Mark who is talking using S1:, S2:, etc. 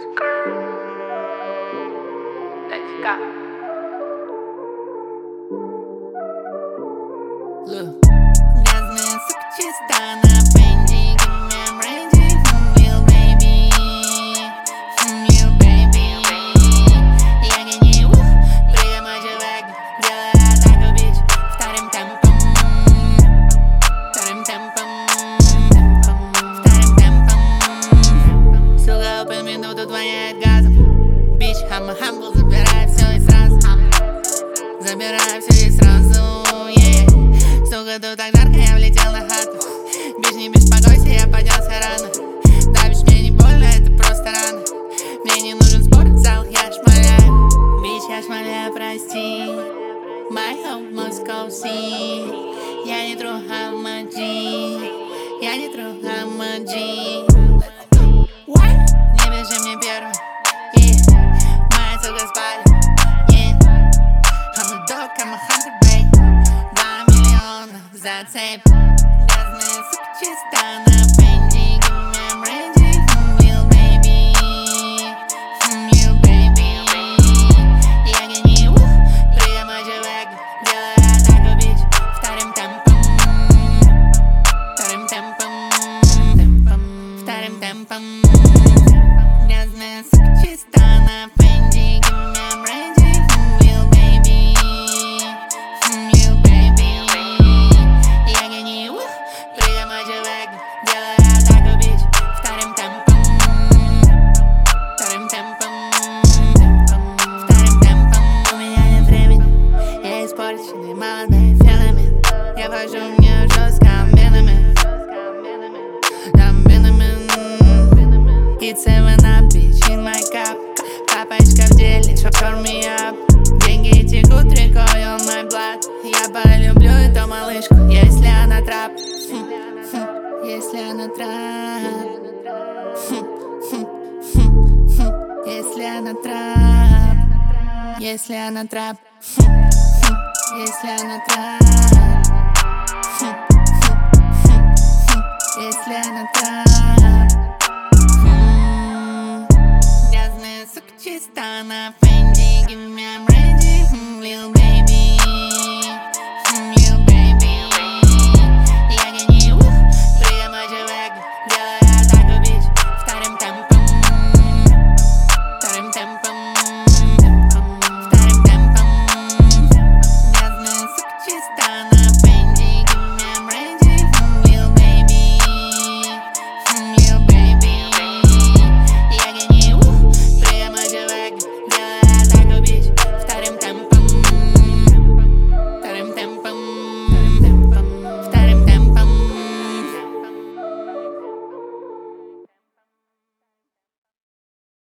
S1: Let's go.
S2: Look. Грязная сука чиста на пенди, give me a brandy, lil baby, lil baby. Я гоню, прямо живак, делаю атаку, бич, вторым темпом, вторым темпом, вторым темпом. Сука, по минуту воняет газом, бич, хама хамбл, забирай все и сразу, забирай все и сразу. Сука, тут так жарко, я влетел на хату. Бич, не беспокойся, я поднялся рано. Да, бич, мне не больно, это просто рано. Мне не нужен спортзал, я шмаляю. Бич, я шмаляю, прости. My home Moscow Sea. Я не трогал маджи. Я не трогал маджи. Не бежи мне первым. Моя сука спали. I'm a dog, I'm a hunter, babe. За цепь. Грязная сука чиста на пенди, give me a brandy, lil baby, lil baby. Я гоню, прямо живак, делаю атаку, бич, вторым темпом, вторым темпом, вторым темпом. Грязная сука чиста на пенди, give me a brandy, lil baby, lil baby. Прямо живак, делаю атаку, бич, вторым темпом, вторым темпом, вторым темпом. У меня нет времени, я испорченный молодой феномен. Я хожу, мне жестко, амбинамент, амбинамент. It's 7 up, bitch, in my cup. Капочка в деле, so turn me up. Деньги текут рекой, on my blood. Я полюблю эту малышку, если она трап. Если она трап. Если она трап. Если она трап. Если она трап. Если она трап. Грязная сука чиста на пенди, give me a brandy, lil baby.